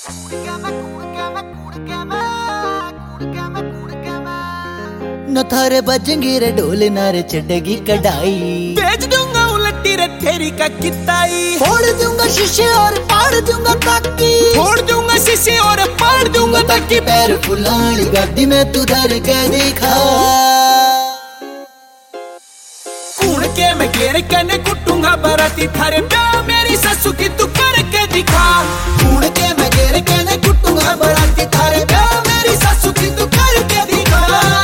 न थारे बजेंगे रे ढोल ना रे चढ़ेगी कढ़ाई। बेच दूंगा उलटी रे तेरी का किताई। फोड़ दूंगा शीशे और पाड़ दूंगा ताकी। फोड़ दूंगा शीशे और पाड़ दूंगा ताकी। पैर फुलानी गाड़ी में तू धर के दिखा। कूड़ के मैं घेर के ने कुटूंगा बराती थारे ब्याह मेरी ससु की तू करके दिखा। कूड़ के मैं घेर के ने कुटूंगा बराती थारे ब्याह मेरी ससु की तू करके दिखा।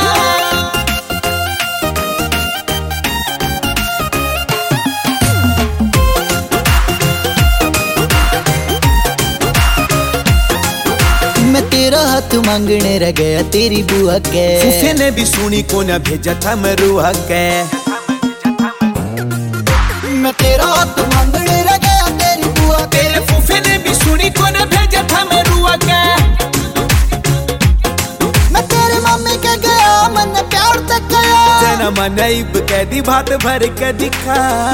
मैं तेरा हाथ मांगने रह गया तेरी बुआ के। फूफे ने भी सुनी को न भेजा था मरुआ के। मैं तेरा हाथ मांगने रह गया तेरी बुआ के। तेरे फूफे ने भी सुनी को न भेजा था मरुआ के। मैं तेरे मम्मी के गया मन प्यार तक गया। जना मनईब कैदी भात भर के दिखा।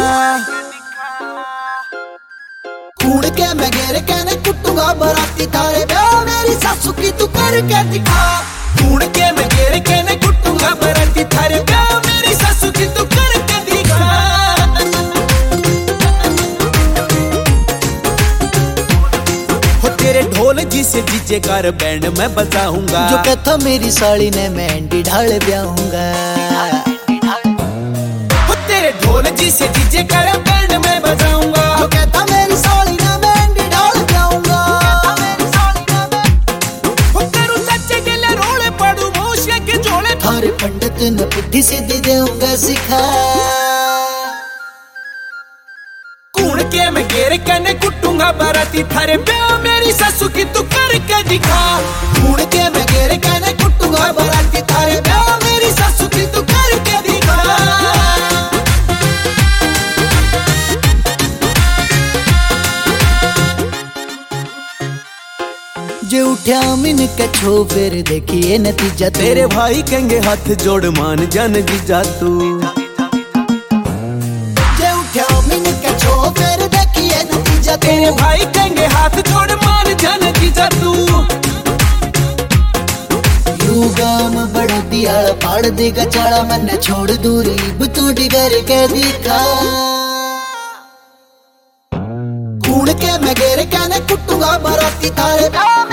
कूड़ के मैं घेर के ने कुटूंगा बराती थारे ब्याह मेरी सासू की तू करके दिखा। कूड़ के मैं घेर के ने कुटूंगा बराती थारे ब्याह मेरी सासू की तू करके दिखा। हो तेरे ढोल जी से जीजे कार बैंड मैं बजाऊंगा। जो कहता मेरी साड़ी ने मेहंदी ढाल ब्याहूंगा। हो तेरे ढोल जी से जीजे कार बैंड मैं बजाऊंगा। जो कहता मेरी साड़ी ने मेहंदी ढाल ब्याहूंगा। हो तेरू सच्चे गेले रोले पड़ू मोशिया के झोले। थारे पंडित ने पुट्ठी सीधी देऊंगा सिखा। कूड़ के मैं घेर के ने कुटूंगा बराती थारे ब्याह मेरी ससु की तू करके दिखा। कूड़ के मैं घेर के ने कुटूंगा बराती थारे ब्याह मेरी सासू की तू करके दिखा। जे उठ्या मिन के छो फिर देखिए नतीजा। तेरे भाई कहेंगे हाथ जोड़ मान जान जीजा तू। जे उठ्या मिन के छो फिर देखिए नतीजा। तेरे भाई कहेंगे हाथ जोड़ मान जान जीजा तू। यू गाम बड़ा दियाला पाड़ देगा चाड़ा मन छोड़ दूरी बुतूटी करके दिखा। कूड़ के मैं घेर के ने कुटूंगा बराती थारे ब्याह